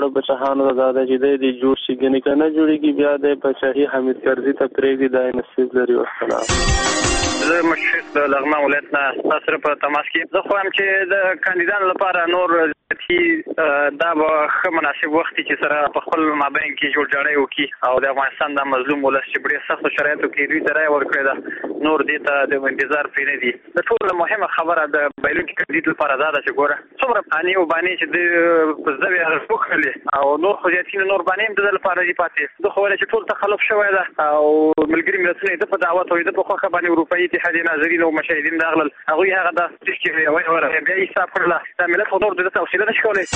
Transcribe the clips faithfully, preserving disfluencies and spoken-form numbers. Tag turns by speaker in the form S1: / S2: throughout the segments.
S1: دواړو بچهانو ته دا ده چې دی دې جوړ شي، ګنې که نه جوړېږي بیا دی پاچاهي حمید کرزي ته پرېږدي، دا یې نصیب لري. والسلام.
S2: زه مشفق د لغمان ولایت نه تاسو سره په تماس کې. زه خو هم چې د کاندیدانو لپاره نور دا به ښه مناسب وخت چې سره په خپل مابین کې جوړجاړی وکړي او د افغانستان د مظلوم ولس چې په ډېر سختو شرایطو کې دوی ته رایه ورکړې ده، نور دې ته د انتظار پرې نه دي. د ټولو مهمه خبره د بایلونکي کاندید لپاره دا ده چې ګوره څومره بانې او بانې چې د په زده یې وکړلې او نور خو زیاتینې نور بانې هم د ده لپاره دي پاتې. زه خو ویلی چې ټول تخلف شوی ده او ملګري ملتونه یې ده په دعوت او ده په خوښه باندې اروپایي اتحادیې ناظرین او مشاهدین راغلل، هغوی هغه داسې چې بیا یې حساب کړله. دا ملت خو نور د ده ته حوصله نشي کولی.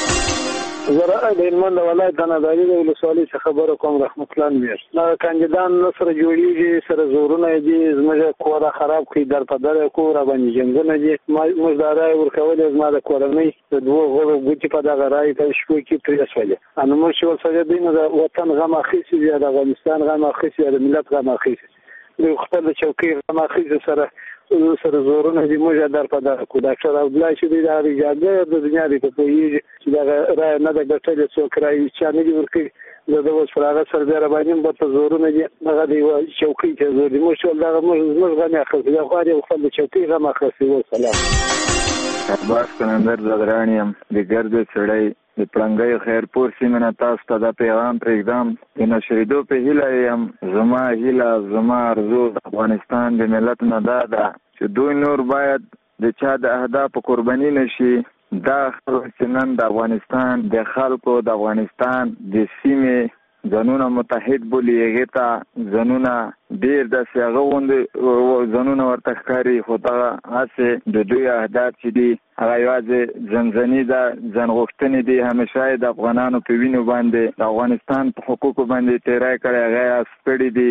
S3: زه د هلمند ولایت د ناداري د ولسوالۍ څخه خبره کوم، رحمت الله میر. دا کاندیدان نه سره جوړېږي، سره زورونه دي، زموږ کوره خراب کړي، در په در کور راباندې جنګونه دي. موږ دا رایې ورکولې، زما د کورنۍ د دوو غړو ګوتې په دغه رایې په شپو کې پرې شولې. نو موږ چې ورسره دوی نو د وطن غم اخیستي دي، د افغانستان غم اخیستي دي، د ملت غم اخیستي دوی خپل د چوکۍ غم اخیستي سره سره زورونه دي. موږ در په در کړو. ډاکټر عبدالله چې دی د هغې اجازه د دنیا دی ته پوهېږي چې دغه رایه نه ده ګټلې، څوک رایې چا نه دي ورکړي. د ده اوس پر هغه سره بیا راباندې هم ورته زورونه دي، هغه د یوه چوکۍ ته زور دي. موږ ټول دغه زموږ غم یې اخیستي دی، خو هر یو خپل د چوکۍ غم اخیستي. وسلام.
S4: عباس کلندر زدران یم د ګرد سړی د پړنګۍ خیرپور سیمې نه تاسو ته دا پیغام پرېږدم. د نشریدو په هیله یم. زما هیله زما ارزو د افغانستان د ملت نه دا ده چې دوی نور باید د چا د اهدافو قرباني نشي. دا خلک چې نن د افغانستان د خلکو د افغانستان د سیمې ځانونه متحد بولي، هغې ته ځانونه ډېر داسې هغه غوندې ځانونه ورته ښکاري، خو دغه هسې د دوی اهداف چې دي هغه یوازې ځانځاني ده، ځان غوښتنې دي. همیشه یې د افغانانو په وینو باندې د افغانستان په حقوقو باندې تېری کړی، هغه یې حذف کړي دي.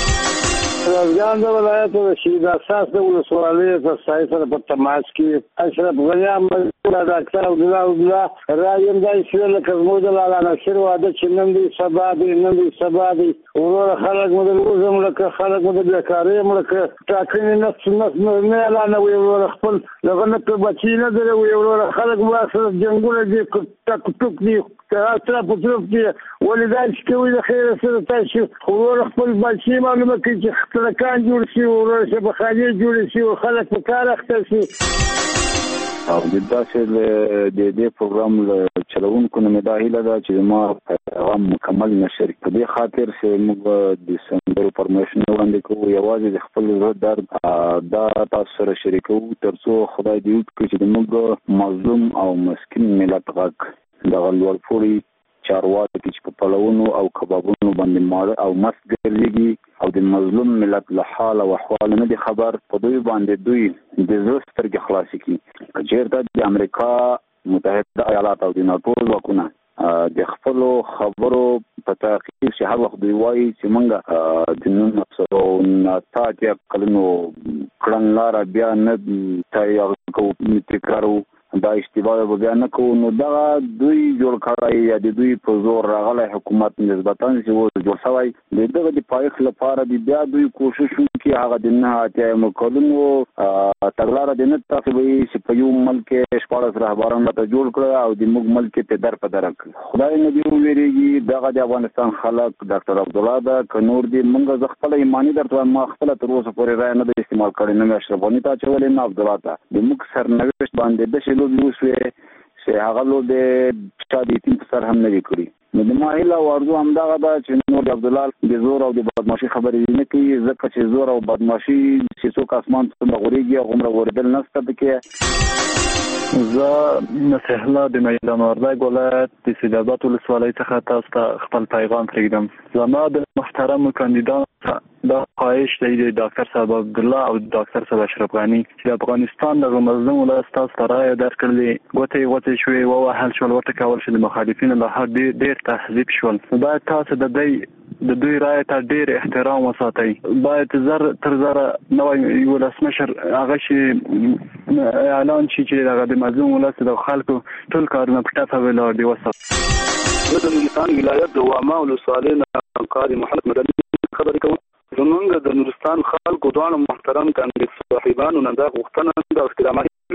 S3: رازګان د ولایت د شهید اساس د ولسوالۍ په سایه سره په تماس کې اشرف غني احمد ډاکټر عبدالله عبدالله رایم دا چې لکه زموږ د لالا نصیر واده چې نن دی سبا دی نن دی سبا دی وروره خلک مو د لوږې مړه کړه، خلک مو د بېکارۍ مړه کړه، ټاکنې نس نه اعلانوي، وروره خپل دغه نه کړه بچي نه دروي، وروره خلک مو سره جنګونه دي، ټک ټوک دي، طرف په طرف دي. ولې دا چې کوي د خیره سره تاسو وروره خپل بچي معلومه کړي چې ترکان جوړ شي، وروره شبخانې جوړې شي او خلک په کار اخته شي.
S4: او د داسې د دې پروګرام له چلوونکو نه مې دا هیله ده چې زما پیغام مکمل نشر کړي. په دې خاطر چې موږ د سندرو پرموشن وړاندې کوو، یوازې د خپل زړه درد دا تاسو سره شریکوو تر څو خدای دې وکړي چې زموږ مظلوم او مسکین ملت غږ دغه لوړ پوړي چارواکي چې په پلونو او کبابونو باندې ماړه او مست ګرځېږي او د مظلوم ملت له حال او احوال نه دي خبر، په دوی باندې دوی د زړه سترګې خلاصې کړي. که چېرته د امریکا متحده ایالات او د ناټو ځواکونه د خپلو خبرو په تعقیب چې هر وخت دوی وایي چې موږ د نولس سوه اته اتیا کلونو کړنلاره بیا نه تیار کوو، تکراروو، دا اشتباه به بیا نه کوو، نو دغه دوی جوړ کړی یا د دوی په زور راغلی حکومت نسبتا چې اوس جوړ شوی د دغه د پایښت لپاره د بیا دوی کوشش وکړي هغه د نهه اتیایم کلونو تګلاره د نه تعقیبوي چې په یو ملک کې شپاړس رهبران راته جوړ کړه او د موږ ملک کې په در په در کړي. خدای نه دې وویرېږي، دغه د افغانستان خلک ډاکټر عبدالله ده که نور دي، موږ زه خپله ایماني درته وایم ما خپله تر اوسه پورې رایه نه ده استعمال کړې، نه مې اشرف غني ته اچولې نه عبدالله ته. د موږ سرنوشت باندې داسې لوبې وشوې چې هغه لوبې چا د یتیم په سر هم نه وي کړي. نو د ما هیله او ارزو همدغه ده چې نور د عبدالله د زور او د بدماشي خبرې نه کوي، ځکه چې زور او بدماشي چې څوک اسمان څومره غورېږي هغومره غورېدل نشته پکې.
S5: زه نصیح الله د میدان وردګ ولایت د سیدآباد ولسوالۍ څخه تاسو ته خپل پیغام پرېږدم. زما د محترمو کاندیدانو دا خواهش دی د ډاکټر صاحب عبدالله او ډاکټر صاحب اشرف غني چې د افغانستان دغه مظلوم ولس تاسو ته رایه درکړلې، ګوتې وتې شوې، ووهل شول، ورته کول شي د مخالفینو له خوا ډېر تهذیب شول. باید تاسو د دوی د دوی رایې ته ډېر احترام وساتئ. باید زر تر زره نوی ولسمشر هغه شي اعلان شي چې دغه د مظلوم ولس د خلکو ټول کارونه په ټپه ولاړ دي. وساتئ.
S6: زه د نورستان ولایت د واما ولسوالۍ نه قاضي محمد مدني خبرې کوم. زمونږ د نورستان خلکو دواړو محترم کاندید صاحبانو نه دا غوښتنه ده او استقامت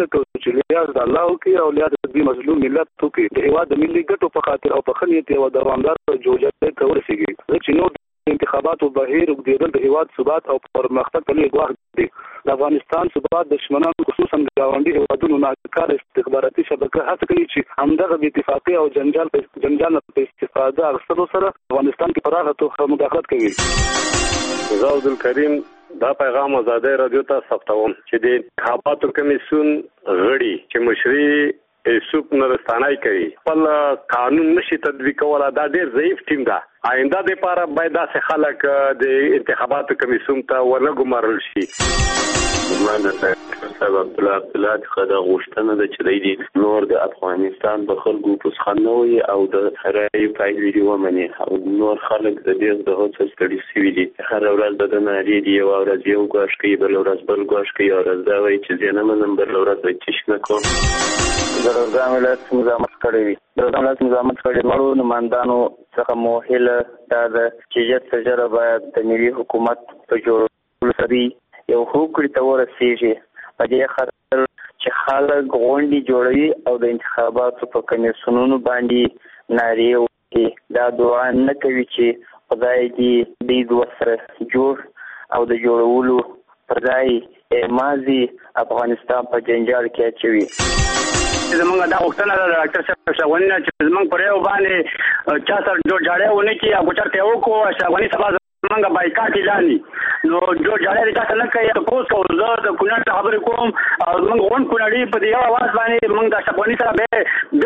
S6: کوو چې لیاز د الله وکړي او لیاز د مظلوم ملت وکړي د هیواد د ملي ګټو په خاطر او په ښه نیت یوه دوامداره جوړجاړی ته ورسېږي چې نور انتخاباتو بهیر اوږدېدل د هیواد ثبات او پرمختګ ته لوی ګواښ دی. د افغانستان ثبات د دشمنانو خصوصا ګاونډي هیوادونو ناکاره استخباراتي شبکه هڅه کوي چې همدغه بې اتفاقي او جنجال په جنجال په استفاده اخیستلو سره افغانستان کې پراخه توګه مداخلت کوي.
S7: زه عبدالکریم دا پیغام آزادۍ رادیو ته ثبتوم چې د انتخاباتو کمیسیون غړي چې مشري ایسوک نورستانای کوي خپل قانون نشي تطبیق کوله. دا ډېر ضعیف ټیم ده. آینده دپاره باید داسې خلک د انتخاباتو کمیسیون ته ونه ګمارل شي.
S8: زما د صاحب عبدالله عبدالله څخه دا غوښتنه ده چې دی نور د افغانستان په خلکو پوسخان نه وي او د رایې پایلې دې ومني او نور خلک د دې د هڅو ستړي شوي دي. هره ورځ د ده نارې دي، یوه ورځ یو ګواښ کوي، بله ورځ بل ګواښ کوي، یوه ورځ دا وایي چې زه نه منم، بله ورځ وایي چې شنه کوم.
S1: د روزګان ولایت مزاحمت کړی وي. د روزګان ولایت مزاحمت کړی مړو نمایندانو څخه مو هیله دا ده چې ژر تر ژره باید د ملي حکومت په جوړولو سره یو هوکړې ته ورسېږي په دې خاطر چې خلک غونډې جوړوي او د انتخاباتو په کمیسیونونو باندې نارې وکړي. دا دعا نه کوي چې خدای دې دوی دوه سره جوړ او د جوړولو پر ځای ماضي افغانستان په جنجال کې اچوي.
S2: زمونږ دا غوښتنه ده د ډاکټر صاحب اشرف غني نه چې زمونږ پر یو باندې چا سره جوړجاړی ونه کړي او چېرته یې وکړو اشرف غني سبا زمونږ بایکاټ اعلان نو جوړجاړی د چا سره نه کوي. تپوس کوو زه د کونړ څخه خبرې کوم او زمونږ غونډ کونړي په دې یو اواز باندې مونږ د اشرف غني سره به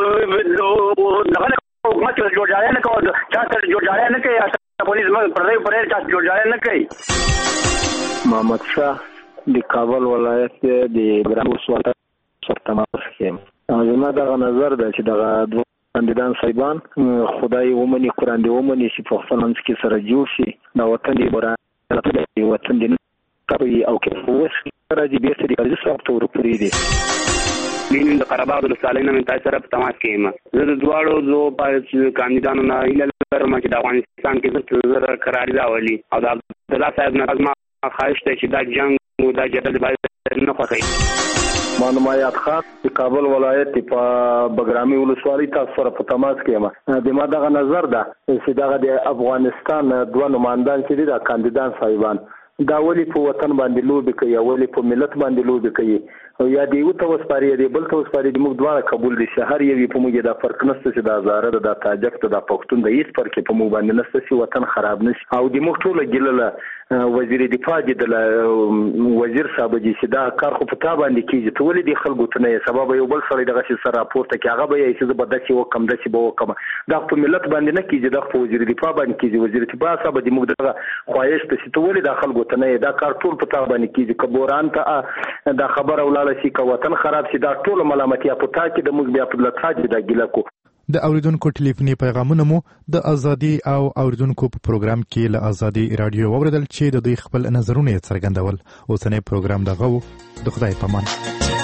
S2: بالکل دغه حکومت کې جوړجاړی نه کوو، چا سره جوړجاړی نه کوي. اشرف غني زمونږ پر ځای پر ځای چا جوړجاړی نه کوي.
S3: محمد شاه د کابل ولایت د ګران ولسوالۍ سره تماس کوي. زما دغه نظر ده چې دغه دوه کاندیدان صاحبان خدای ومني، قرآن دې ومني چې په خپل منځ کې سره جوړ شي. دا وطن دې برابر دی، وطن دې کوي او کې اوس راځي بیا چې د قاضي صاحب ته ورپورې دي.
S9: نن د قرهباغ د ولسوالۍ نه مې تاسو سره په تماس کې یم. زه د دواړو زو کاندیدانو نه هیله لرم چې د افغانستان کې زر قراري راولي او د عبدالله صاحب نه زما خواهش دی چې دا جنګ او دا جدل باید نه خوښوي.
S3: مانمایات خاص د کابل ولایت په بګرامي ولسوالۍ تاسو سره په تماس کې یم. د ما دغه نظر ده چې دغه د افغانستان دوه نمایندان چې دي د کاندیدان صاحبان دا ولې په وطن باندې لوبې کوي او ولې په ملت باندې لوبې کوي او یا دی یو ته وسپاري یا دی بل ته وسپاري. موږ دواړه قبول دي شهر یوي په موږ دا فرق نشته چې دا زاره ده، دا تاجک ده، دا پښتون ده، هیڅ فرق په موږ باندې نشته چې وطن خراب نشي. او د موږ ټوله ګیله وزیر دفاع دي د وزیر صاحب دي چې دا کار خو په تا باندې کیږي، ته ولې د خلکو ته نه سبب یو بل سره دغه سره راپورته کې هغه به یې چې به داسې وکم داسې به وکم. دا په ملت باندې نه کیږي، دا په وزیر دفاع باندې کیږي. وزیر دفاع صاحب دي موږ دغه خواهش ته چې ته ولې د خلکو ته نه دا کار ټول په تا باندې کیږي. که بوران ته دا خبره ولاړه شي، که وطن خراب شي، دا ټول ملامتیا په تا کې د موږ بیا په لټاج د ګیله کو.
S10: د اوریدونکو ټلیفوني پیغامونه مو د ازادي او اوریدونکو په پروګرام کې له ازادي رادیو اوریدل چې د دوی خپل نظرونه څرګندول. اوسنۍ پروګرام دغه و. د خدای پامان.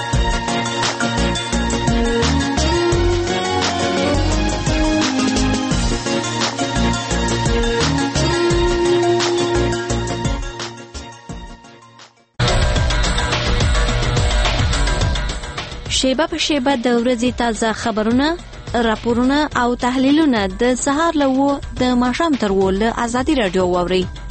S11: شیبه په شیبه د ورځې تازه خبرونه، راپورونه او تحلیلونه د سهار له و د ماښام تر و له ازادي رادیو واورئ.